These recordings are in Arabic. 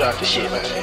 start the shit, man.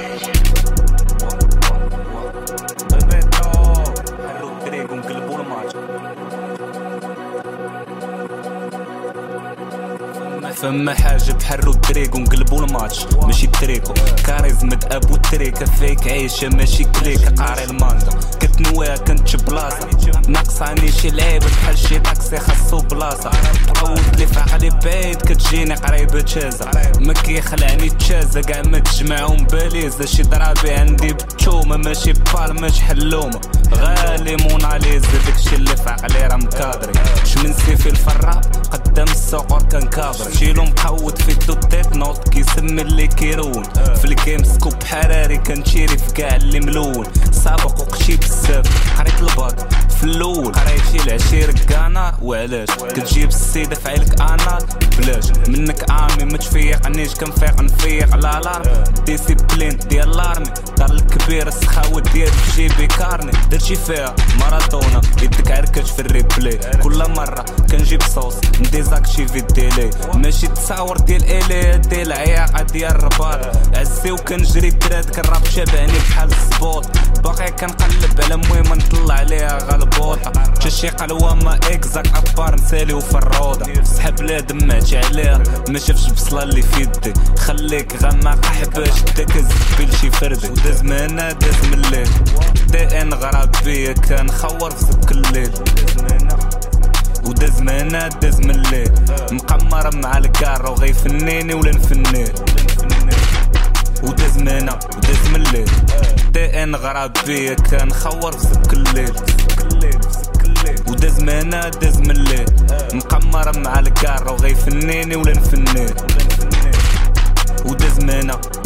فما حاجة بحرو الدريق ونقلبو الماتش ماشي تريكو كاريزما ابو تريكا فيك عيشة ماشي كليكا قاري المانجا كتنواها كنت بلاصة ناقصاني شي لعيبة بحال شي طاكسي خاصو بلاصة تعود لي فعقلي بعيد كتجيني قريبة تشازة ما كيخلعني تشازة كاع ما تجمعهم باليزة شي ضرابي عندي بالتومة ماشي بال ماشي حلومة غالي موناليزا داكشي اللي فعقلي راه مكادري شمنسي في الفراب قدام السوق كان كابري شيلو مقود في الدوتيت نوت كيسمي اللي كيرون في الجيم سكوب حراري كنشيري في كاع اللي ملون سابق وقشي بزاف قريت الباك في الاول قريتي العشير كانار وعلاش كتجيب السيده في عيلك انال بلاش منك عامي ما تفيقنيش كنفيق نفيق على الارم ديسيبلين ديال الارمي دار الكبير السخاوه ديال في جيبي كارني درتي فيها مارادونا يدك عركش في الريبلي كل مره كنجيب صوص نديزاكتيفي الديلي ماشي تصاور ديال الي ديال العياقه ديال الرباط عزي وكنجري تراد كنراب شبعني بحال السبوط باقي كنقلب على مهم نطلع عليها غلبوطه حتى شي قلوه ما اكزاك ابار نساليو في الروضه سحب لا دمعتي عليها ما شافش بصله اللي في يدي خليك غماق حباش داك الزبيل شي فردي وداز من هنا داز من الليل دي ان غراب بيا كنخور في سبك الليل وداز من هنا داز من الليل مقمر مع الكار وغيفنيني ولا نفنيه وداز من هنا وداز من الليل دي ان غراب بيا كنخور في سبك الليل وداز من هنا داز من الليل مقمر مع الكار وغيفنيني ولا نفنيه وداز من هنا